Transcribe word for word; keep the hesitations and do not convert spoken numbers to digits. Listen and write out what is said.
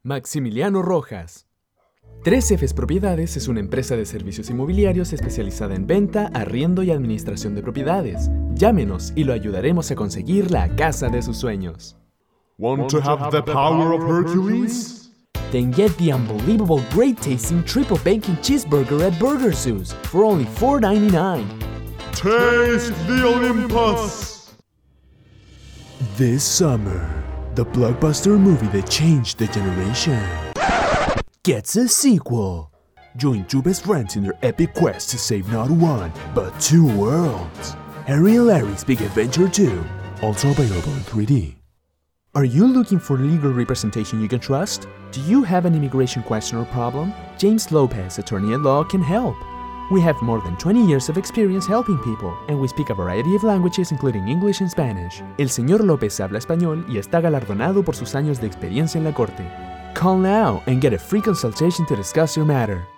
Maximiliano Rojas. tres Fs Propiedades es una empresa de servicios inmobiliarios especializada en venta, arriendo y administración de propiedades. Llámenos y lo ayudaremos a conseguir la casa de sus sueños. Want to have the power of Hercules? Then get the unbelievable great-tasting triple bacon cheeseburger at Burger Zeus for only four ninety-nine. Taste the Olympus! This summer, the blockbuster movie that changed the generation gets a sequel. Join two best friends in their epic quest to save not one, but two worlds. Harry and Larry's Big Adventure two, also available in three D. Are you looking for legal representation you can trust? Do you have an immigration question or problem? James Lopez, attorney at law, can help. We have more than twenty years of experience helping people, and we speak a variety of languages including English and Spanish. El señor López habla español y está galardonado por sus años de experiencia en la corte. Call now and get a free consultation to discuss your matter.